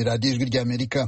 ni radiyo ijwi ry'Amerika.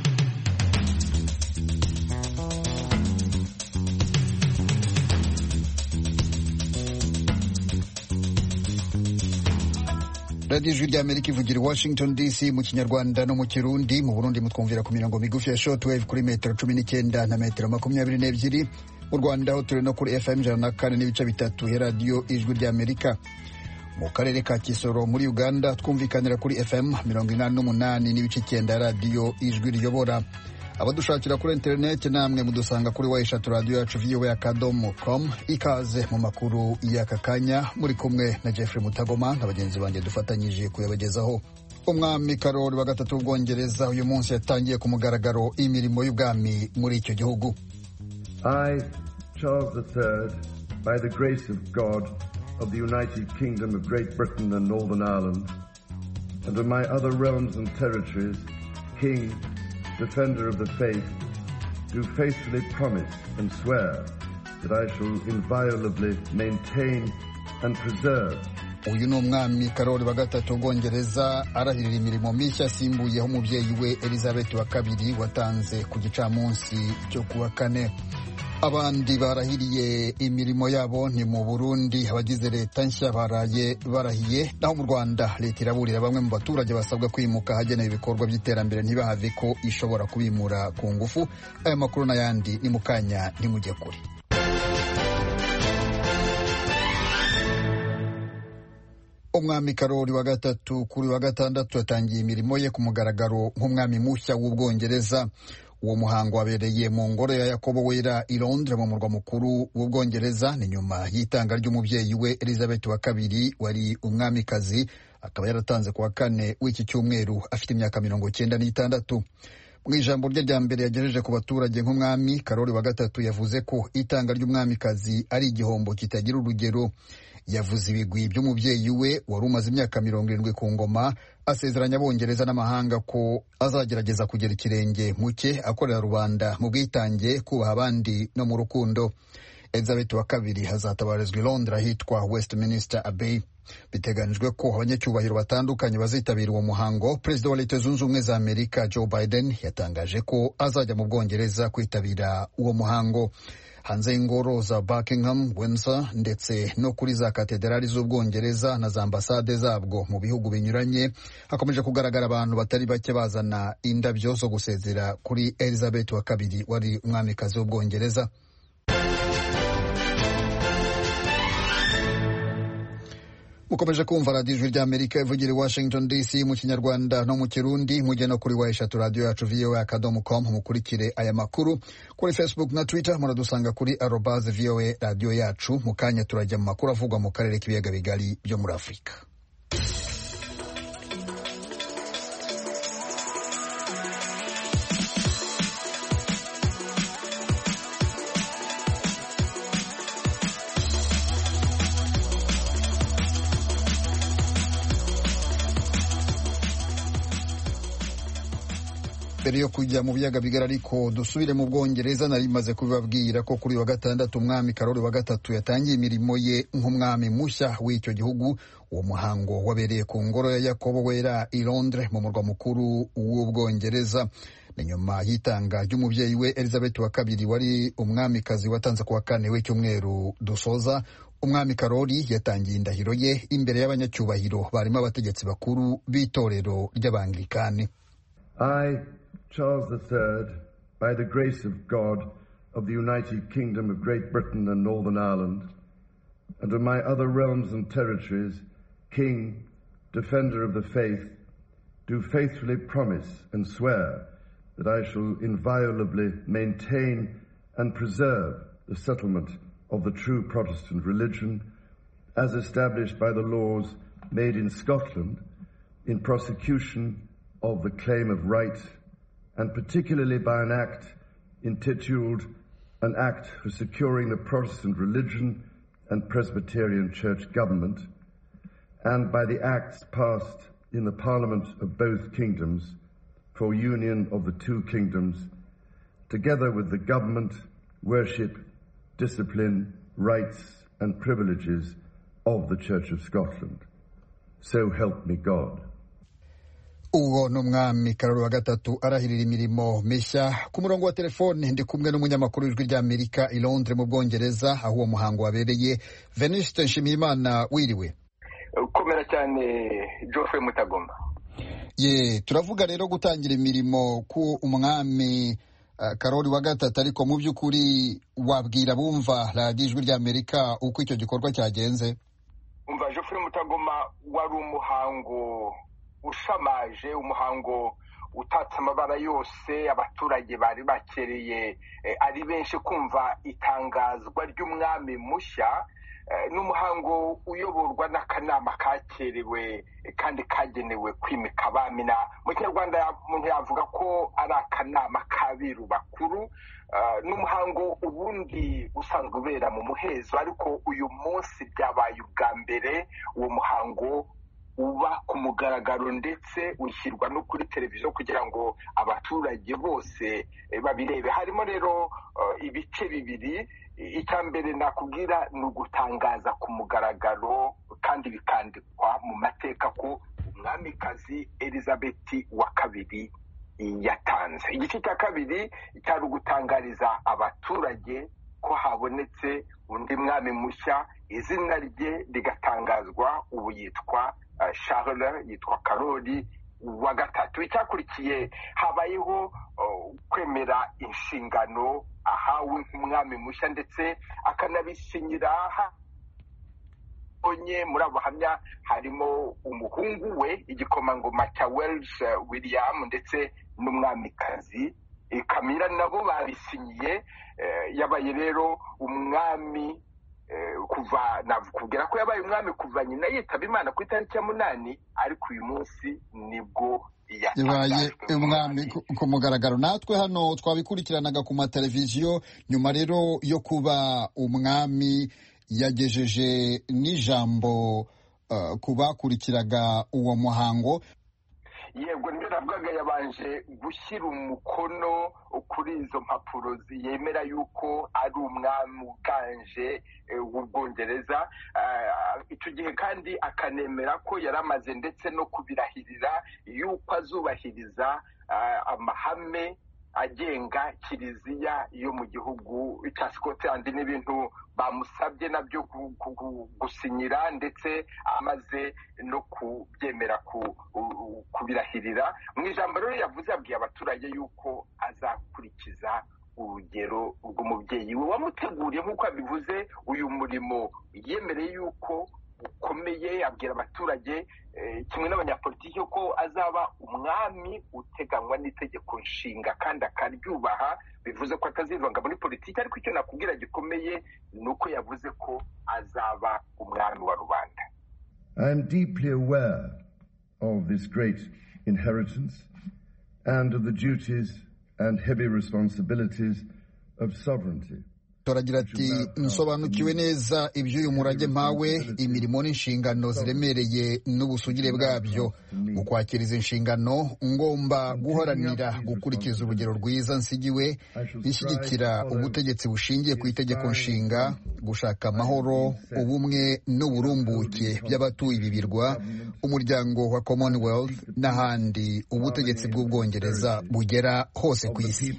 radiyo ijwi ry'Amerika ivugira i Washington DC mu Kinyarwanda no mu Kirundi. Mu Burundi mutwumvira ku mirongo migufi ya shortwave kuri metero 19 na metero 22. Mu Rwanda ho turi no kuri FM 104 n'ibice bitatu ya radiyo ijwi ry'Amerika. Mu karere ka Kisoro muri Uganda twumvikanira kuri FM 88 n'ibice 9 ya radiyo ijwi riyobora. Abadushakira kuri internet namwe mudusanga kuri wayishatu radio yacu voa.com. Ikaze mu makuru y'aka kanya, muri kumwe na Jeffrey Mutagoma na bagenzi banjye dufatanyije kuyabagezaho. Umwami Karoli wa gatatu w'Ubwongereza uyu munsi yatangiye ku mugaragaro imirimo y'ubwami muri icyo gihugu. I, Charles III, by the grace of God of the United Kingdom of Great Britain and Northern Ireland, and of my other realms and territories, King, Defender of the Faith, do faithfully promise and swear that I shall inviolably maintain and preserve. Uyu ni umwami Karoli wa gatatu w'Ubwongereza arahirira imirimo mishya asimbuyeho umubyeyi we Elizabeth wa kabiri watanze ku gicamunsi cyo kuwa kane. Abandi barahiriye imirimo yabo ni mu Burundi. Abagize leta nshya barahiye, naho mu Rwanda leta iraburira bamwe mu baturage basabwa kwimuka hagenewe ibikorwa by'iterambere ntibahave ko ishobora kubimura ku ngufu. Aya makuru n'ayandi ni mu kanya, ntimujye kure. Umwami Karoli wa gatatu kuri wa gatandatu yatangiye imirimo ye ku mugaragaro nk'umwami mushya w'Ubwongereza. Uwo muhango wabereye mu ngoro ya Yakobo Wera i Londres mu murwa mukuru w'Ubwongereza. Ni nyuma y'itanga ry'umubyeyi we Elizabeth wa kabiri wari umwamikazi, akaba yaratanze kuwa kane w'iki cyumweru afite imyaka 96. Mu ijambo rye rya mbere yagejeje ku baturage nk'umwami, Karoli wa gatatu yavuze ko itanga ry'umwamikazi ari igihombo kitagira urugero. Yavuze ibigwi by'umubyeyi we wari umaze imyaka 70 ku ngoma, asezeranya Abongereza n'amahanga ko azagerageza kugera ikirenge muke akorera rubanda mu bwitange, kubaha abandi no mu rukundo. Elizabeth wa kabiri hazatabarizwa i Londres ahitwa Westminster Abbey. Biteganijwe ko abanyacyubahiro batandukanye bazitabira uwo muhango. Perezida wa Leta Zunze Ubumwe za Amerika Joe Biden yatangaje ko azajya mu Bwongereza kwitabira uwo muhango. Hanze y'ingoro za Buckingham, Windsor ndetse no kuri za katedrali z'Ubwongereza na za ambasade zabwo mu bihugu binyuranye, hakomeje kugaragara abantu batari bake bazana indabyo zo gusezera kuri Elizabeth wa kabiri wari umwamikazi w'Ubwongereza. Mukomeje kumva radiyo ijwi ry'Amerika ivugira i Washington DC mu Kinyarwanda no mu Kirundi. Mujye no kuri wayishatu radio yacu voa.com mukurikire aya makuru. Kuri Facebook na Twitter muradusanga kuri @VOA radio yacu. Mu kanya turajya mu makuru avugwa mu karere k'ibiyaga bigari byo muri Afurika. Mbere yo kujya mu biyaga bigari ariko dusubire mu Bwongereza. Nari maze kubibabwira ko kuri wa gatandatu umwami Karoli wa gatatu yatangiye imirimo ye nk'umwami mushya w'icyo gihugu. Uwo muhango wabereye ku ngoro ya Yakobo Wera i Londres mu murwa mukuru w'Ubwongereza. Ni nyuma y'itanga ry'umubyeyi we Elizabeth wa kabiri wari umwamikazi watanze kuwa kane w'icyumweru dusoza. Umwami Karoli yatangiye indahiro ye imbere y'abanyacyubahiro barimo abategetsi bakuru b'itorero ry'Abanglikani. I, Charles III, by the grace of God of the United Kingdom of Great Britain and Northern Ireland, and of my other realms and territories, King, Defender of the Faith, do faithfully promise and swear that I shall inviolably maintain and preserve the settlement of the true Protestant religion as established by the laws made in Scotland in prosecution of the claim of right, and particularly by an act intituled An Act for Securing the Protestant Religion and Presbyterian Church Government, and by the acts passed in the Parliament of both kingdoms for union of the two kingdoms, together with the government, worship, discipline, rights and privileges of the Church of Scotland. So help me God. uwo n'umwami Karoli wa gatatu arahirira imirimo mishya. Ku murongo wa telefone ndi kumwe n'umunyamakuru w'ijwi ry'Amerika i Londres mu Bwongereza aho uwo muhango wabereye. Venuste Nshimiyimana, wiriwe? Komera cyane Geoffrey Mutagoma. Turavuga rero gutangira imirimo ku umwami Karoli wa gatatu, ariko mu by'ukuri wabwira bumva radiyo ijwi ry'Amerika uko icyo gikorwa cyagenze? Umva Geoffrey Mutagoma, wari umuhango ushamaje, umuhango utatse amabara yose. Abaturage bari bakereye ari benshi kumva itangazwa ry'umwami mushya. N'umuhango uyoborwa n'akanama kakerewe kandi kagenewe kwimika abami. Mu Kinyarwanda umuntu yavuga ko ari akanama k'abiru bakuru. N'umuhango ubundi usanzwe ubera mu muhezo, ariko uyu munsi byabaye ubwa mbere uwo muhango uba ku mugaragaro ndetse ushyirwa no kuri televiziyo kugira ngo abaturage bose babirebe. Harimo rero ibice bibiri. Icya mbere nakubwira ni ugutangaza ku mugaragaro kandi bikandikwa mu mateka ko umwamikazi Elizabeth wa kabiri yatanze. Igice cya kabiri cyari ugutangariza abaturage ko habonetse undi mwami mushya, izina rye rigatangazwa. Ubu yitwa Charles, yitwa Karoli wa gatatu. Icyakurikiye habayeho kwemera inshingano ahawe nk'umwami mushya ndetse akanabisinyira. Muri abo bahamya harimo umuhungu we, igikomangoma cya Welsh William, ndetse n'umwamikazi Camilla, nabo babisinyiye. Yabaye rero umwami kuva, nakubwira ko yabaye umwami kuva nyina yitaba Imana ku itariki ya 8, ariko uyu munsi nibwo yabaye umwami ku mugaragaro. Natwe hano twabikurikiranaga ku mateleviziyo. Nyuma rero yo kuba umwami, yagejeje n'ijambo ku bakurikiraga uwo muhango. Yego, nibyo navugaga, yabanje gushyira umukono kuri izo mpapuro yemera yuko ari umwami uganje w'Ubwongereza. Icyo gihe kandi akanemera ko yari amaze ndetse no kubirahirira yuko azubahiriza amahame agenga kiliziya yo mu gihugu cya Scotland, n'ibintu bamusabye nabyo gusinyira, ndetse amaze no kubyemera kubirahirira. Mu ijambo rero yavuze, yabwiye abaturage yuko azakurikiza urugero rw'umubyeyi we wamuteguriye. Nk'uko abivuze, uyu murimo yemereye yuko ukomeye. Abwira abaturage kimwe n'abanyapolitiki ko azaba umwami uteganywa n'itegeko nshinga kandi akaryubaha. Bivuze ko atazivanga muri politiki, ariko icyo nakubwira gikomeye ni uko yavuze ko azaba umwami wa rubanda. I am deeply aware of this great inheritance and of the duties and heavy responsibilities of sovereignty. Turagira ati, nsobanukiwe neza iby'uyu murage mpawe, imirimo n'inshingano ziremereye n'ubusugire bwabyo. Mu kwakiriza inshingano ngomba guharanira gukurikiza urugero rwiza nsigiwe, ishyigikira ubutegetsi bushingiye ku itegeko nshinga, gushaka amahoro, ubumwe n'uburumbuke by'abatuye ibi birwa, umuryango wa Commonwealth n'ahandi ubutegetsi bw'Ubwongereza bugera hose ku isi.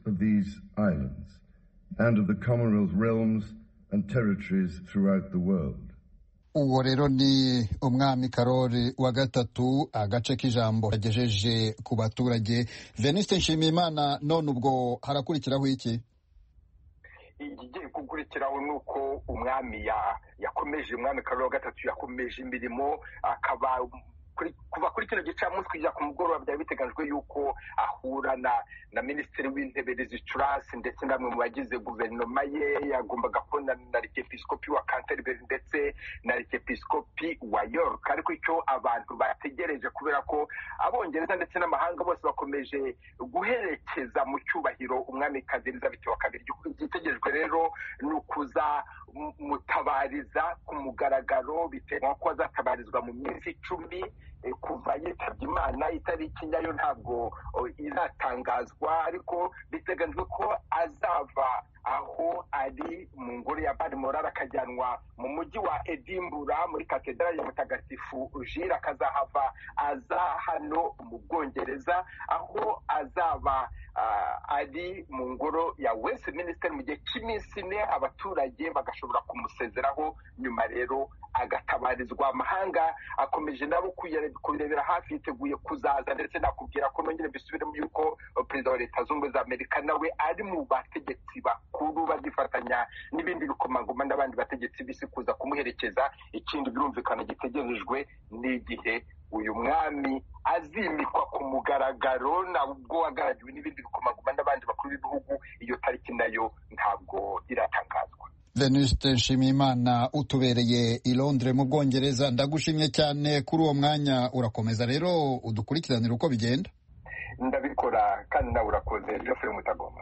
And of the Commonwealth realms and territories throughout the world. Uwo rero ni umwami Karoli wa gatatu, agace k'ijambo yagejeje ku baturage. Venuste Nshimiyimana, none ubwo harakurikiraho iki? Igiye gukurikiraho nuko umwami yakomeje, umwami Karoli wa gatatu yakomeje imirimo, akaba kuva kuri kino gicamunsi kujya ku mugoroba byari biteganyijwe yuko ahura na minisitiri w'intebe Liz Truss ndetse n'amwe mu bagize guverinoma ye. Yagombaga kubona na arikepiskopi wa Canterbury ndetse na arikepiskopi wa York, ariko icyo abantu bategereje, kubera ko Abongereza ndetse n'amahanga bose bakomeje guherekeza mu cyubahiro umwamikazi Elizabeth wa kabiri, igitegerejwe rero ni ukuza mutabariza ku mugaragaro. Biteganywa ko azatabarizwa mu minsi 10 kuva yitabye Imana. Itariki nayo ntabwo iratangazwa, ariko biteganyijwe ko azava aho ari mu ngoro ya Balmoral akajyanwa mu mujyi wa Edinburgh muri katedrali ya Mutagatifu Gilles, akazahava aza hano mu Bwongereza aho azaba ari mu ngoro ya Westminster mu gihe cy'iminsi ine, abaturage bagashobora kumusezeraho, nyuma rero agatabarizwa. Amahanga akomeje nabo kurebera hafi, yiteguye kuzaza, ndetse nakubwira ko nongere bisubiremo yuko perezida wa Leta Zunze Ubumwe za Amerika nawe ari mu bategetsi bakuru bagifatanya n'ibindi bikomangoma n'abandi bategetsi b'isi kuza kumuherekeza. Ikindi birumvikana gitegerejwe n'igihe uyu mwami azimikwa ku mugaragaro, nabwo wagaragawe n'ibindi bikomangoma n'abandi bakuru b'ibihugu. Iyo tariki nayo ntabwo iratangazwa. Venuste Nshimiyimana utubereye i Londres mu Bwongereza, ndagushimye cyane kuri uwo mwanya. Urakomeza rero udukurikiranira uko bigenda. Ndabikora kandi nawe urakoze. Geoffrey Mutagoma.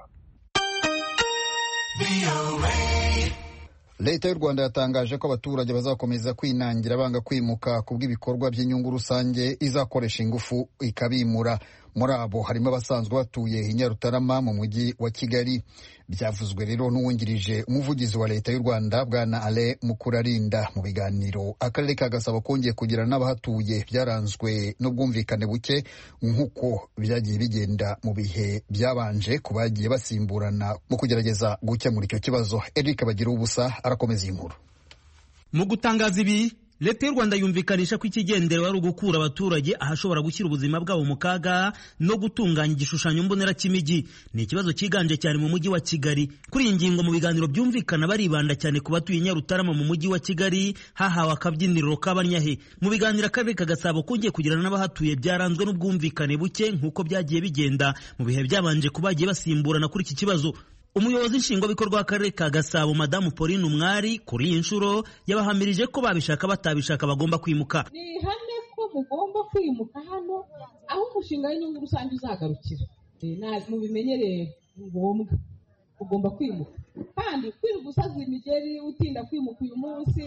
Leta y'u Rwanda yatangaje ko abaturage bazakomeza kwinangira banga kwimuka kubw'ibikorwa by'inyungu rusange izakoresha ingufu ikabimura. Muri abo harimo abasanzwe batuye i Nyarutarama mu mujyi wa Kigali. Byavuzwe rero n'uwungirije umuvugizi wa Leta y'u Rwanda Bwana Alain Mukurarinda. Mu biganiro akarere ka Gasabo kongeye kugira n'abahatuye byaranzwe n'ubwumvikane buke nk'uko byagiye bigenda mu bihe byabanje ku bagiye basimburana mu kugerageza gukemura icyo kibazo. Eric Bagiruwubusa arakomeza iyi nkuru. Mu gutangaza ibi, Leta y'u Rwanda yumvikanisha ko ikigenderewe ari ugukura abaturage ahashobora gushyira ubuzima bwabo mu kaga no gutunganya igishushanyo mbonera cy'imijyi. Ni ikibazo cyiganje cyane mu mujyi wa Kigali. Kuri iyi ngingo mu biganiro byumvikana baribanda cyane ku batuye Nyarutarama mu mujyi wa Kigali, hahawe akabyiniriro k'abanyahe. Mu biganiro akarere ka Gasabo kongeye kugirana n'abahatuye byaranzwe n'ubwumvikane buke nk'uko byagiye bigenda mu bihe byabanje kubagiye basimburana kuri iki kibazo. Umuyobozi nshingwabikorwa w'akarere ka Gasabo Madamu Pauline Umwari kuri iyi nshuro yabahamirije ko babishaka batabishaka bagomba kwimuka. Ni ihame ko mugomba kwimuka hano aho umushinga w'inyungu rusange uzagarukira. Mubimenyereye ngombwa ugomba kwimuka, kandi kwirirwa usaza imigeri utinda kwimuka uyu munsi.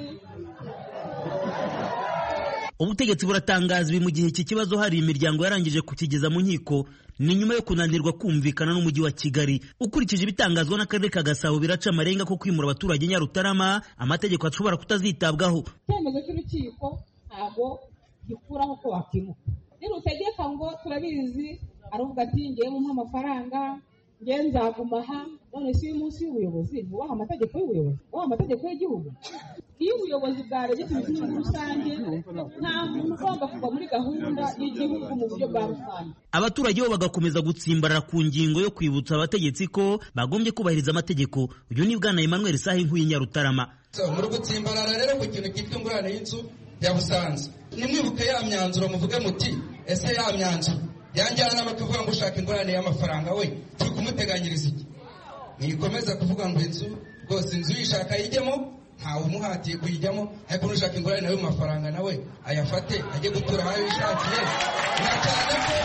Ubutegetsi buratangaza ibi mu gihe iki kibazo hari imiryango yarangije kukigeza mu nkiko. Ni nyuma yo kunanirwa kumvikana n'umujyi wa Kigali. Ukurikije ibitangazwa n'akarere ka Gasabo biraca amarenga ko kwimura abaturage Nyarutarama amategeko ashobora kutazitabwaho. Icyemezo cy'urukiko ntabwo gikuraho ko wakimuka. Rero utegeka ngo turabizi, aravuga ati ngiye mu amafaranga, ngiye nzaguma aha. None si umunsi y'ubuyobozi bubaha amategeko y'ubuyobozi, bubaha amategeko y'igihugu. Iyo ubuyobozi bwaregetse inyungu rusange, nta muntu ugomba kuva muri gahunda y'igihugu mu buryo bwa rusange. Abaturage bo bagakomeza gutsimbarara ku ngingo yo kwibutsa abategetsi ko bagombye kubahiriza amategeko. Uyu ni Bwana Emmanuel Sahinkuye Nyarutarama. Muri gutsimbarara rero ku kintu cyitwa ingurane y'inzu ya Busanza, nimwibuke ya myanzuro muvuge muti ese ya myanzuro yanjyana n'abakavuga ngo ushaka ingurane y'amafaranga we turi kumuteganyiriza iki? Nikomeza kuvuga ngo inzu rwose inzu yishaka yijyemo, ntawe umuhatiye kuyijyamo, ariko nushaka ingurane nawe mu mafaranga nawe ayafate ajye gutura aho yishakiye. Cyane ko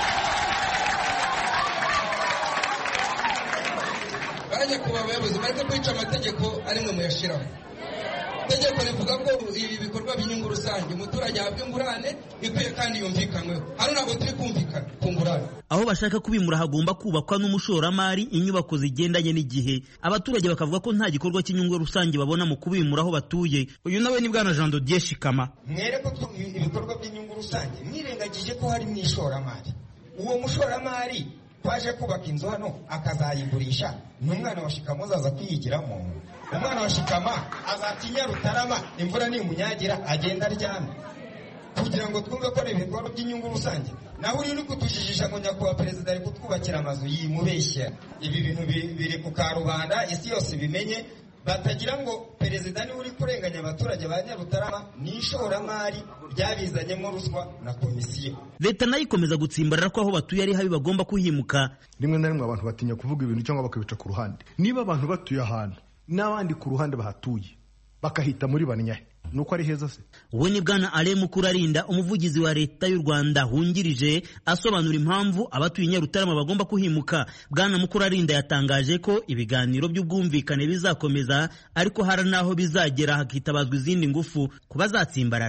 bajya kuba abayobozi bareke kwica amategeko ari mwe muyashiraho. Itegeko rivuga ko ibi bikorwa by'inyungu rusange umuturage ahabwa ingurane ikwiye kandi yumvikanyweho. Hano ntabwo turi kumvikana ku ngurane. Aho bashaka kubimura hagomba kubakwa n'umushoramari inyubako zigendanye n'igihe. Abaturage bakavuga ko nta gikorwa cy'inyungu rusange babona mu kubimura aho batuye. Uyu nawe ni Bwana Jean Dodier Shikama. Mwereko ibikorwa by'inyungu rusange mwirengagije ko hari n'ishoramari. Uwo mushoramari twaje kubaka inzu hano akazayigurisha, n'umwana wa Shikama azaza kwiyigiramo. Umwana wa Shikama azatinya Rutarama imvura nimunyagira agenda aryamye, kugira ngo twumve ko ari ibikorwa by'inyungu rusange. Naho uri kutujijisha ngo nyakubahwa perezida ari kutwubakira amazu yimubeshya. Ibi bintu biri ku karubanda, isi yose bimenye, batagira ngo perezida ni uri kurenganya abaturage ba Nyarutarama n'ishoramari ryabizanyemo ruswa na komisiyo. Leta nayo ikomeza gutsimbarara ko aho batuye ari habi bagomba kuhimuka. Rimwe na rimwe abantu batinya kuvuga ibintu cyangwa bakabica ku ruhande. Niba abantu batuye ahantu n'abandi ku ruhande bahatuye bakahita muri banyahe, nuko ari heza se? Uwe ni Bwana Alain Mukurarinda, umuvugizi wa Leta y'u Rwanda hungirije, asobanura impamvu abatuye Nyarutarama bagomba kuhimuka. Bwana Mukurarinda yatangaje ko ibiganiro by'ubwumvikane bizakomeza, ariko hari naho bizagera hakitabazwa izindi ngufu ku bazatsimbarara.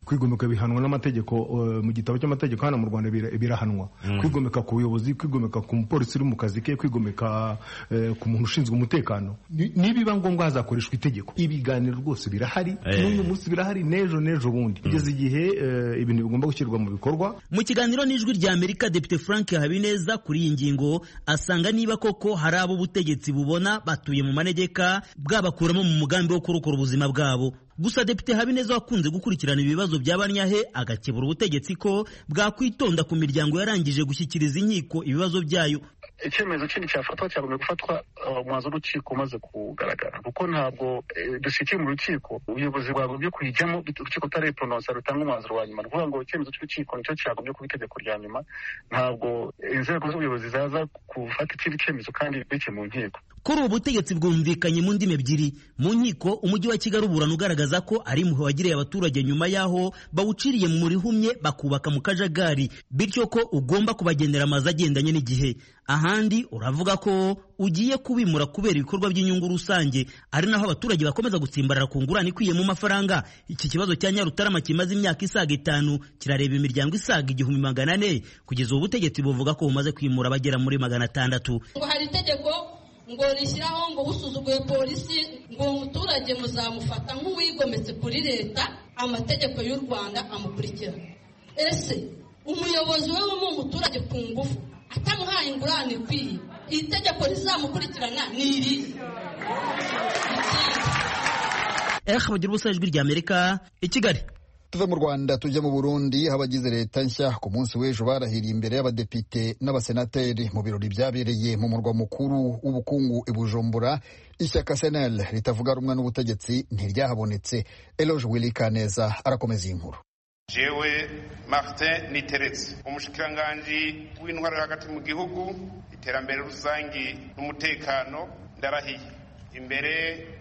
kwigomeka bihanwa n'amategeko mu gitabo cy'amategeko hano mu Rwanda birahanwa kwigomeka ku buyobozi kwigomeka ku mupolisi uri mu kazi ke kwigomeka ku muntu ushinzwe umutekano nibiba ngombwa hazakoreshwa itegeko ibiganiro rwose birahari n'uyu munsi birahari nejo bundi kugeza igihe ibintu bigomba gushyirwa mu bikorwa. Mu kiganiro n'ijwi rya Amerika Depite Frank Habineza kuri iyi ngingo asanga niba koko hari abo ubutegetsi bubona batuye mu manegeka bwabakuramo mu mugambi wo kurokora ubuzima bwabo. Gusa Depite Habineza wakunze gukurikirana ibibazo by'abanyahe agakebura ubutegetsi ko bwakwitonda ku miryango yarangije gushyikiriza inkiko ibibazo byayo. Icyemezo kindi cyafatwa cyagomba gufatwa umwanzuro w'urukiko umaze kugaragara kuko ntabwo dushyikiye mu rukiko ubuyobozi bwagombye kuyijyamo urukiko utarepronosa rutanga umwanzuro wa nyuma. Kuvuga ngo icyemezo cy'urukiko nicyo cyagombye kuba itegeko rya nyuma, ntabwo inzego z'ubuyobozi zaza gufata ikindi cyemezo kandi bike mu nkiko. Kuri ubu butegetsi bwumvikanye mu ndimi ebyiri. Mu nkiko umujyi wa Kigali uburana ugaragaza ko ari impuhwe wagiriye abaturage nyuma yaho bawuciriye mu rihumye bakubaka mu kajagari, bityo ko ugomba kubagendera amazu agendanye n'igihe. Ahandi uravuga ko ugiye kubimura kubera ibikorwa by'inyungu rusange, ari naho abaturage bakomeza gutsimbarara ku ngurane ikwiye mu mafaranga. Iki kibazo cya Nyarutarama kimaze imyaka isaga 5 kirareba imiryango isaga 1400 kugeza ubu butegetsi buvuga ko bumaze kwimura abagera muri 600. Ngo hari itegeko ngo rishyiraho ngo busuzuguye polisi ngo umuturage muzamufata nk'uwigometse kuri leta, amategeko y'u Rwanda amukurikira. Ese umuyobozi we w'umuturage ku ngufu atamuhaye ingurane ikwiye, iri tegeko rizamukurikirana ni iri? Bagira ubusa ijwi rya Amerika i Kigali. Tuve mu Rwanda tujya mu Burundi, abagize leta nshya ku munsi w'ejo barahiriye imbere y'abadepite n'abasenateri mu birori byabereye mu murwa mukuru w'ubukungu i Bujumbura. Ishyaka SNL ritavuga rumwe n'ubutegetsi ntiryahabonetse. Eloge Willy Kaneza arakomeza iyi nkuru. Jewe Martin Niteretse, umushikiranganji w'intwaro hagati mu gihugu, iterambere rusangi n'umutekano, ndarahiye imbere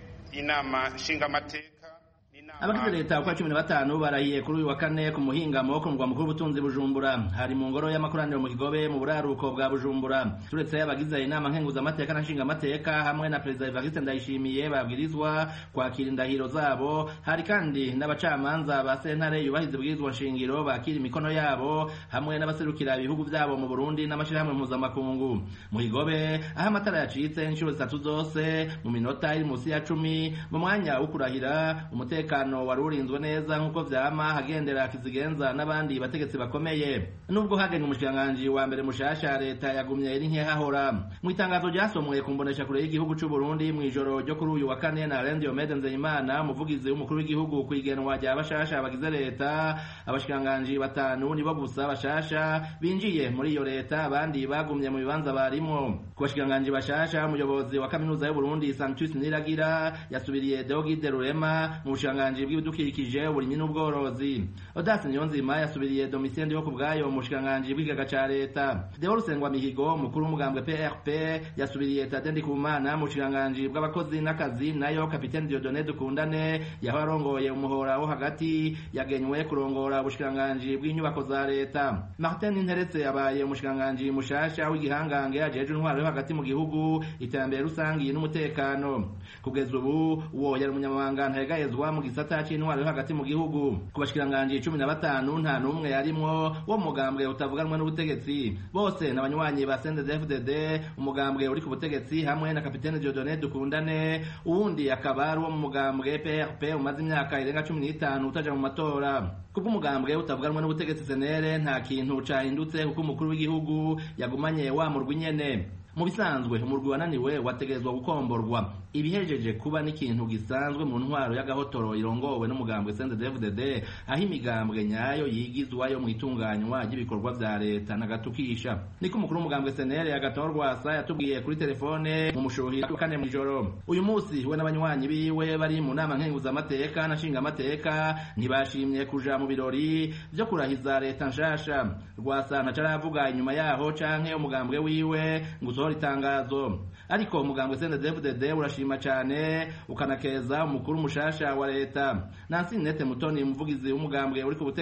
y'inama nshingamateka. Abagize leta kwa 15 barahiye kuri uyu wa kane ku muhingamo ku mugwa mukuru w'ubutunzi Bujumbura. Hari mu ngoro y'amakoraniro mu Kigobe mu buraruko bwa Bujumbura. Turetse abagize inama nkenguza amateka na nshinga amateka hamwe na President Evariste Ndayishimiye babwirizwa kwakira indahiro zabo, hari kandi n'abacamanza ba sentare yubahize bwirizwa nshingiro bakira imikono yabo hamwe n'abaserukira ibihugu byabo mu Burundi n'amashirahamwe mpuzamakungu. Mu Kigobe aho amatara yacitse inshuro 3 zose mu minota iri munsi ya 10 mu mwanya wo kurahira umutekano wari urinzwe neza nk'uko vyama hagendera Kizigenza n'abandi bategetsi bakomeye. Nubwo hagenwe umushikiranganji wa mbere mushasha leta yagumye iri nkehahora. Mu itangazo ryasomwe ku mbonesha kure y'igihugu cy'u Burundi mu ijoro ryo kuri uyu wa kane na Alain Diomede Nzeyimana, umuvugizi w'umukuru w'igihugu ku igenwa rya bashasha bagize leta, abashikiranganji 5 nibo gusa bashasha binjiye muri iyo leta, abandi bagumye mu bibanza barimo. Ku bashikiranganji bashasha umuyobozi wa kaminuza y'u Burundi Sanctus Niragira yasubiriye Deogide Rurema mu bushikiranganji bw'ibidukikije uburimyi n'ubworozi. Odas Niyonzima yasubiriye Domitien yo kubgayo mu bushikiranganji bw'igaga ca leta. Deo Rusengwa Mihigo mukuru w'umugambwe PRP yasubiriye Tade Ndikumana mu bushikiranganji bw'abakozi n'akazi, nayo Kapiteni Dieudonné Dukundane yaho arongoye umuhora wo hagati yagenywe kurongora ubushikiranganji bw'inyubako za leta. Martin Nteretse yabaye umushikiranganji mushasha w'igihangange ajeje intwaro yo hagati mu gihugu, iterambere rusangi n'umutekano. Kugeza ubu uwo yari umunyamabanga ntayegayezwa mu gisata cy'intwaro yo hagati mu gihugu. Ku bashikiranganji 15 nta numwe yarimwo wo mugambwe utavuganwa n'ubutegetsi, bose n'abanywanyi ba CNDD-FDD umugambwe uri ku butegetsi hamwe na Kapiteni Dieudonné Dukundane, uwundi akaba ari wo mu mugambwe PRP umaze imyaka irenga 15 utaja mu matora. Kubwo umugambwe utavuganwa n'ubutegetsi SNL nta kintu cahindutse kuko umukuru w'igihugu yagumanye wa murwi nyene. Mu bisanzwe umurwi wananiwe wategezwa gukomborwa. Ibihejeje kuba n'ikintu gisanzwe mu ntwaro y'agahotoro irongowe n'umugambwe CNDD-FDD, aho imigambwe nyayo yigizwayo mu itunganywa ry'ibikorwa vya leta n'agatukisha. Niko umukuru w'umugambwe SNL Agathon Rwasa yatubwiye kuri telefone mu mushuhira kane mu ijoro. Uyu munsi we n'abanywanyi biwe bari mu nama nkenguza amateka na nshinga amateka ntibashimye kuja mu birori byo kurahiza leta nshasha. Rwasa ntacaravuga inyuma yaho canke umugambwe wiwe ngo itangazo, ariko umugambwe CNDD-FDD urashima cyane ukanakeza umukuru mushasha wa leta. Nancy Nete Mutoni umuvugizi w'umugambwe uri ku butegetsi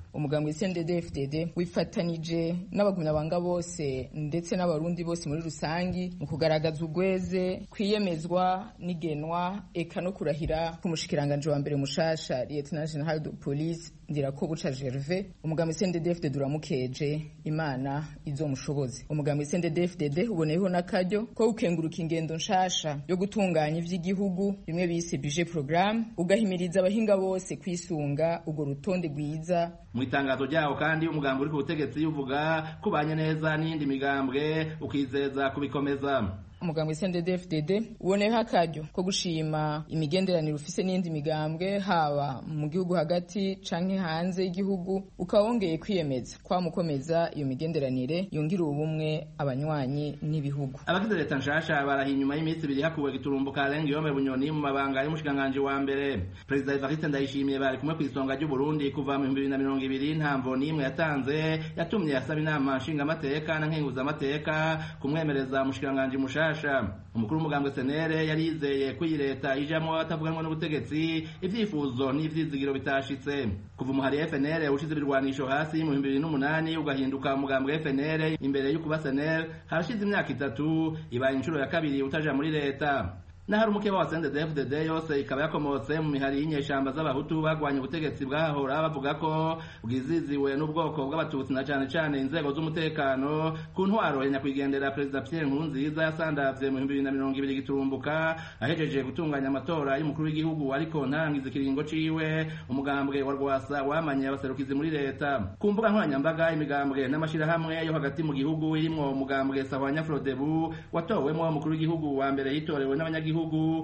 umugambwe CNDD-FDD wifatanije n'abagumyabanga bose ndetse n'abarundi bose muri rusangi mu kugaragaza ugweze kwiyemezwa n'igenwa eka no kurahira k'umushikiranganje wa mbere mushasha Lieutenant General de Police Ndirakobuca Gervais. Umugambwe CNDD-FDD uramukeje, Imana izomushoboze. Umugambwe CNDD-FDD uboneyeho n'akaryo ko gukenguruka ingendo nshasha yo gutunganya ivy'igihugu bimwe bise budget programme, ugahimiriza abahinga bose kwisunga ugo rutonde rwiza. Mu itangazo ryawo kandi umugambi uri ku butegetsi uvuga kubanye neza n'indi migambwe ukizeza kubikomeza. Umugambwe CNDD-FDD uboneyeho akaryo ko gushima imigenderanire ufise n'indi migambwe haba mu gihugu hagati canke hanze y'igihugu, ukawongeye kwiyemeza kwamukomeza iyo migenderanire yongira ubumwe abanywanyi n'ibihugu. Abagize leta nshasha barahi inyuma y'iminsi ibiri hakuwe giturumbuka Alenga Yome Bunyoni mu mabanga y'umushikanganje wa mbere. Perezida Evariste Ndayishimiye bari kumwe kw'isonga ry'u Burundi kuva mu 2020 ntamvo n'imwe yatanze yatumye yasaba inama nshingamateka na nkenguzamateka kumwemereza umushikanganje mushasha. Umukuru w'umugambwe Senere yarizeye ko iyi leta ijamwo atavuganwa n'ubutegetsi ivyifuzo n'ivyizigiro bitashitse. Kuva umuhari FNL ushize ibirwanisho hasi mu 2008 ugahinduka umugambwe FNL imbere y'ukuba Senere hashize imyaka 3 ibaye inshuro ya kabiri utaja muri leta. Nahari umukeba wa CNDD-FDD yose ikaba yakomotse mu mihari y'inyeshamba z'abahutu bagwanya ubutegetsi bwahahora bavuga ko bwiziziwe n'ubwoko bw'abatutsi na cane cane inzego z'umutekano ku ntwaro ya nyakwigendera Perezida Pierre Nkurunziza yasandavye mu 2020 giturumbuka ahejeje gutunganya amatora y'umukuru w'igihugu, ariko ntarangiza ikiringo ciwe umugambwe wa Rwasa wamanye abaserukizi muri leta. Ku mbuga nkoranyambaga imigambwe n'amashirahamwe yo hagati mu gihugu irimwo umugambwe Sahwanya Frodebu watowemwo umukuru w'igihugu wa mbere yitorewe n'abanyagihugu mu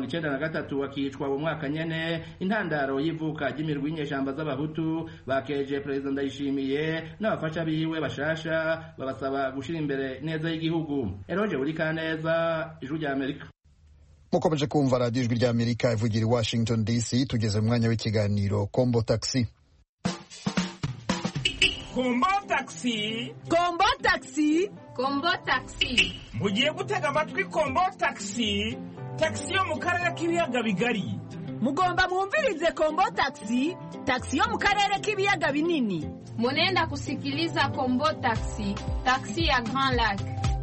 1993 akicwa mu mwaka nyene, intandaro y'ivuka ry'imirwi y'inyeshamba z'abahutu bakeje Perezida Ndayishimiye n'abafasha biwe bashasha babasaba gushira imbere neza y'igihugu. Eroje Burikaneza, Ijwi rya Amerika. Mukomeje kumva radio Ijwi rya Amerika ivugira i Washington DC. Tugeze mu mwanya w'ikiganiro Kombo Taxi. Kombo Taxi, Kombo Taxi, Kombo Taxi. Mugiye gutega amatwi Kombo Taxi, taxi yo mu karere k'ibiyaga bigari. Mugomba mwumvirize Kombo Taxi, taxi yo mu karere k'ibiyaga binini. Munenda kusikiliza Kombo Taxi, taxi ya Grand Lac.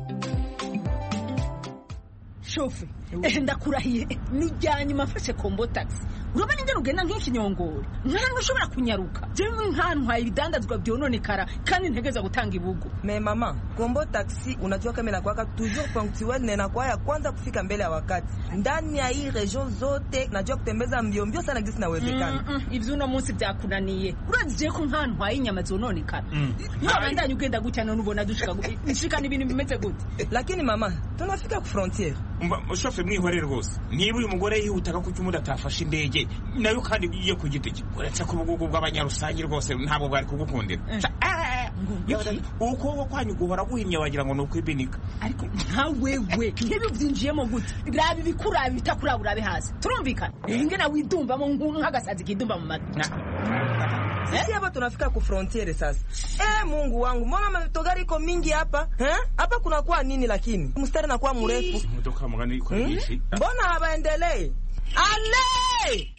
Shofe, ndakurahiye nijyanye mafashe Kombo Taxi. Urabona ingene ugenda nk'ikinyongoro, nkantu ushobora kunyaruka. Jewe nkantwaye ibidandazwa byononekara kandi ntegeza gutanga ibugo. Me mama, Kombo Taxi unajua kama inakuwa toujours ponctuel na inakuwa ya kwanza kufika mbele ya wakati. Ndani ya hii region zote najua kutembeza mbio mbio sana gisi nawezekana. Ivyo uno munsi byakunaniye. Uraziye ko nkantwaye inyama zononekara. Niba bandanye ugenda gutya none ubona dushika n'ibintu bimeze gute. Lakini mama, tunafika ku frontiere. Shofe mwihorere rwose. Niba uyu mugore yihutaka ku cyumuda atafashe indege nayo kandi iyo ku giti cye uretse ko ubugugu bw'abanyarusangi rwose ntabwo bari kugukundira. Uko kwanyu guhora guhimye wagira ngo nuko ibinika. Ariko ntawewe nkibi byinjiyemo gute rabi bikurabi bitakuraburabe hasi turumvikana ingena widumbamo nk'agasazi kidumba mu mata. Sisi hapa tunafika ku frontiere sasa. Mungu wangu, mbona matogari iko mingi hapa? Hapa kuna kwa nini lakini? Mstari na kwa mrefu. Motoka mgani iko hivi? Mbona habaendelee? Ale!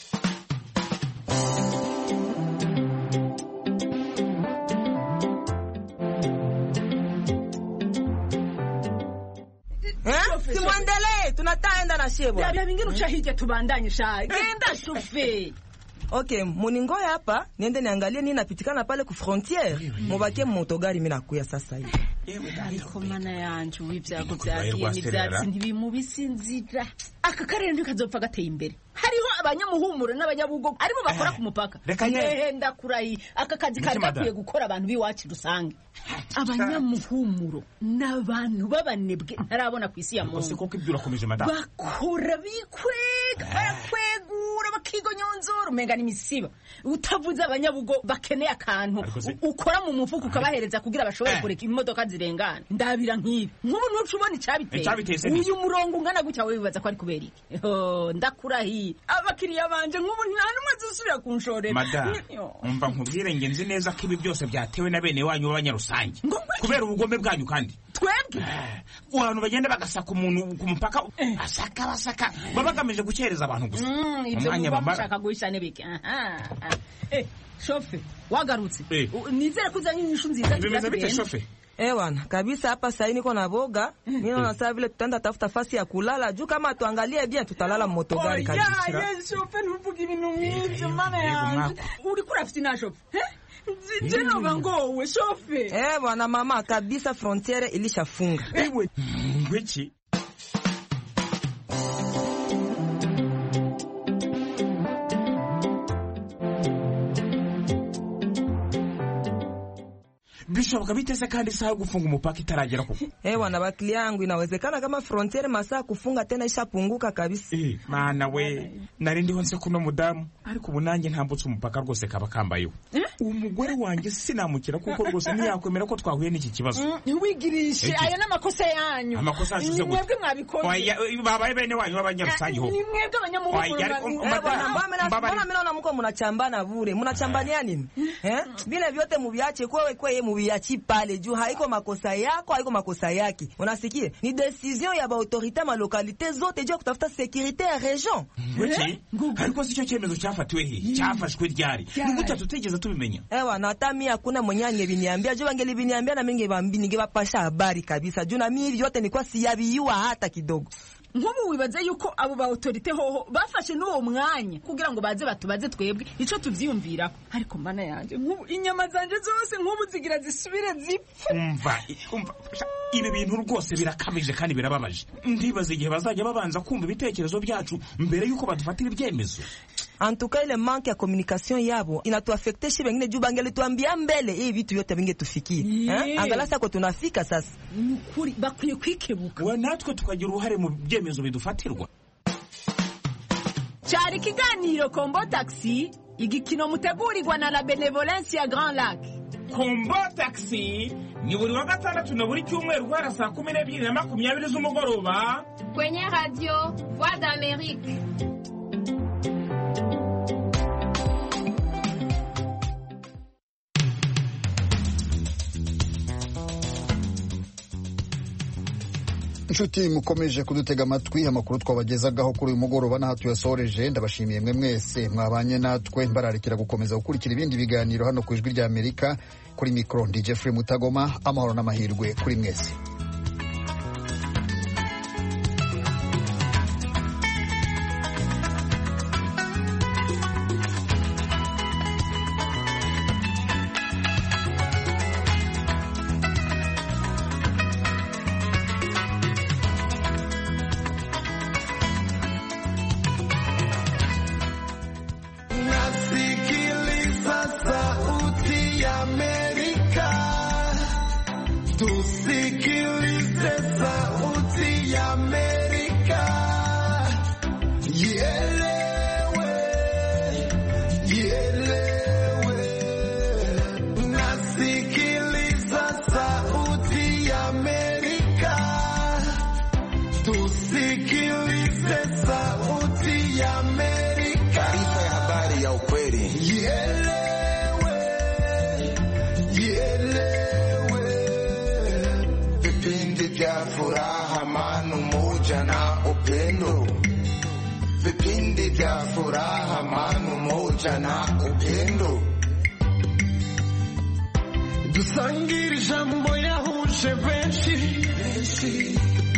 Simuendelee, tunataenda na shebo. Ya vingine ushahije tubandanye sha. Genda shofe. Okay, muningoya hapa, niende niangalie nini napitikana pale ku frontiere. Mubakie motogari mimi nakuya sasa hivi. Ariko mana yanje w'ibyago byagiye n'ibyatsi ntibimubisinzira. Aka karere ndikazopfa gateye imbere. Hariho abanyamuhumuro n'abanyabugo arimo bakora ku mupaka. Ndahenda kurayi aka kazi kari bakwiye gukora abantu biwacu rusange. Abanyamuhumuro n'abantu babanebwe ntarabona ku isi ya Mungu. Ose koko ibyo urakomeje madame. Bakora bakwegura bakigonyonzora umenga n'imisiba. Utavuze abanyabugo bakeneye akantu ukora mu mufuko ukabahereza kugira bashobore kureka imodoka zirengana. Ndabira nk'ibi. Nk'ubu ntucubona icabiteye. Uyu murongo ungana gutya we bibaza ko ari kubera iki? Ndakurahi. Abakiriya banje nk'ubu nta numwe zisubira kunshorera. Madame, umva nkubwire ngenzi neza ko ibi byose byatewe na bene wanyu b'abanyarusange. Kubera ubugome bwanyu kandi. twebwe abantu bagenda bagasaka umuntu ku mupaka basaka babagamije gukereza abantu gusa umwanya bashaka guhisha nebike shofe wagarutse nizere ko uzanye inyishu nziza bimeze shofe Bwana kabisa hapa sasa niko na boga. Mimi naona sasa vile tutaenda tafuta fasi ya kulala juu kama tuangalie bien tutalala moto gari kabisa. Shofe ntuvuge ibintu nk'ibyo mana yanjye. Uri kurafite na shofe? Jeno bangowe shofe. Bwana mama kabisa frontiere ilishafunga. Ngwiki bishoboka bitese kandi saa gufunga umupaka itaragera kuko bwana bakili yangu inawezekana kama frontiere masaa kufunga tena ishapunguka kabisa mana we nari ndiho nse kuno mudamu ariko ubunange ntambutse umupaka rwose kaba kambayeho umugore wanjye sinamukira kuko rwose ntiyakwemera ko twahuye n'iki kibazo wigirishe aya n'amakosa yanyu amakosa ashize gute mwebwe mwabikoze babaye bene wanyu b'abanyarusangi ho ni mwebwe abanyamuhuru mbona mnaona mko mnachambana bure mnachambania nini vile vyote muviache kweye muviachi pale juu haiko makosa yako haiko makosa yake unasikia ni decision ya ba autorité ma localité zote juu kutafuta sécurité ya region ariko sicho cyemezo cyafatiwe he cyafashwe ryari nigute tutegeza tubimenya na hata mimi hakuna mwenye biniambia juu bangeli biniambia na mingi ningebapasha habari kabisa juu na mimi hivi yote nilikuwa siyabiwa hata kidogo nk'ubu wibaza yuko abo ba autorité hoho bafashe n'uwo mwanya kugira ngo baze batubaze twebwe ico tuvyumvira ariko mbana yanje nk'ubu inyama zanje zose nk'ubu zigira zisubire zipfe umva ibi bintu rwose birakamije kandi birababaje ndibaza igihe bazajya babanza kumva ibitekerezo byacu mbere yuko badufatira ibyemezo. En tout cas ile manque ya communication yabo inatuaffecte shi bengine juu bangeli tuambia mbele hii vitu yote vingetufikia angalau sasa tunafika sasa kuri bakwiye kwikebuka we natwe tukagira uruhare mu byemezo bidufatirwa. Cyari kiganiro Kombo Taxi igikino mutegurirwa na la Benevolence ya Grand Lac. Kombo Taxi ni buri wa gatandatu na buri cyumweru guhera saa 12:20 z'umugoroba kwenye radio Voix d'Amérique. inshuti mukomeje kudutega amatwi amakuru twabagezagaho kuri uyu mugoroba n'aho tuyasoreje ndabashimiye mwe mwese mwabanye natwe mbararikira gukomeza gukurikira ibindi biganiro hano ku Ijwi rya Amerika kuri mikro ndi Jeffrey Mutagoma amahoro n'amahirwe kuri mwese. Vipindi vya furaha, amani, umoja na upendo. Dusangire ijambo yahuje benshi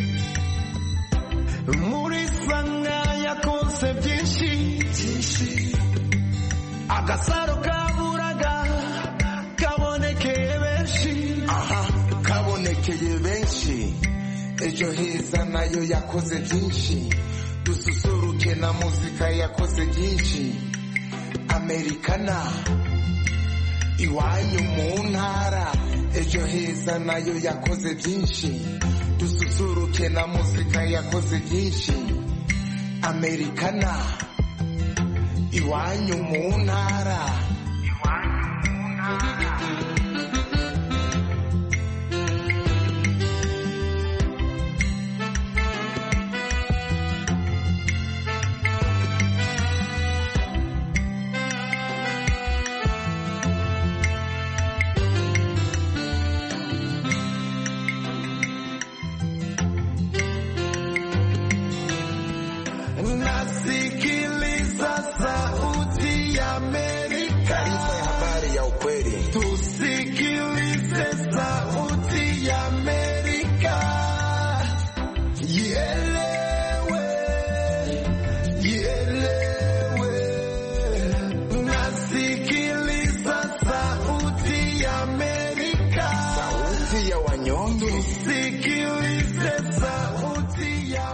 muri sanga yakonse byinshi agasaro kaburaga kabonekeye benshi kabonekeye benshi ejo heza nayo yakoze byinshi dususuruke na muzika yakoze byinshi Americana iwanyu mu ntara ejo heza nayo yakoze byinshi dususuruke na muzika yakoze byinshi Americana iwanyu mu ntara masikini